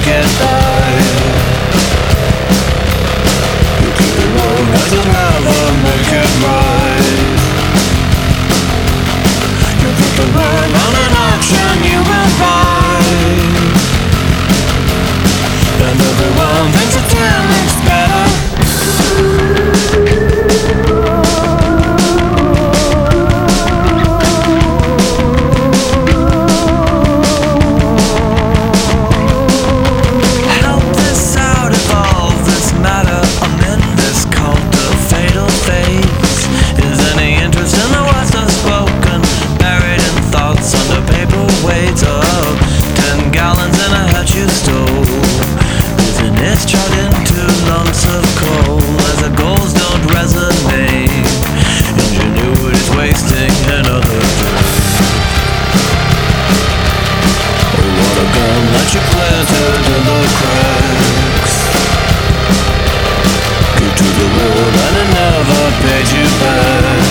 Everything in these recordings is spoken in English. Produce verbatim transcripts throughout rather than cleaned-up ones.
it right. You keep it wrong as you'll never make it right. You put the word on an auction you will buy, and everyone thinks it ten looks better. You planted in the cracks. Give to the world and it never paid you back.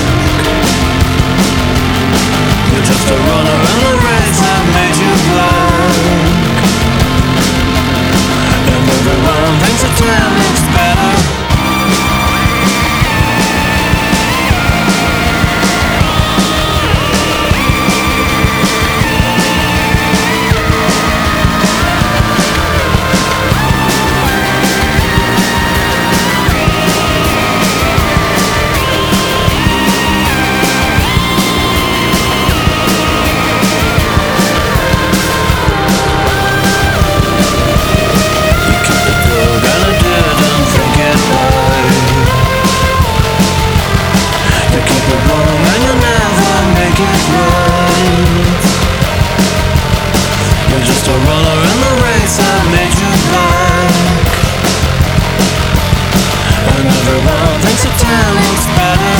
You're just a runner in the race that made you black. And everyone thinks a tan looks better. You're just a runner in the race that made you black. And everyone thinks a tan looks better.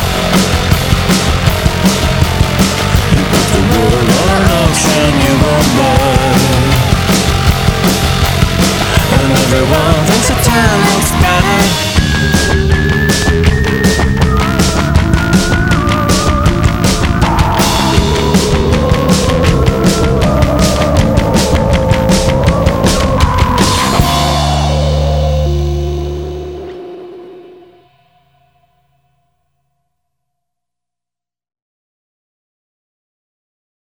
You put the world on an auction you won't buy, and everyone thinks a tan looks better.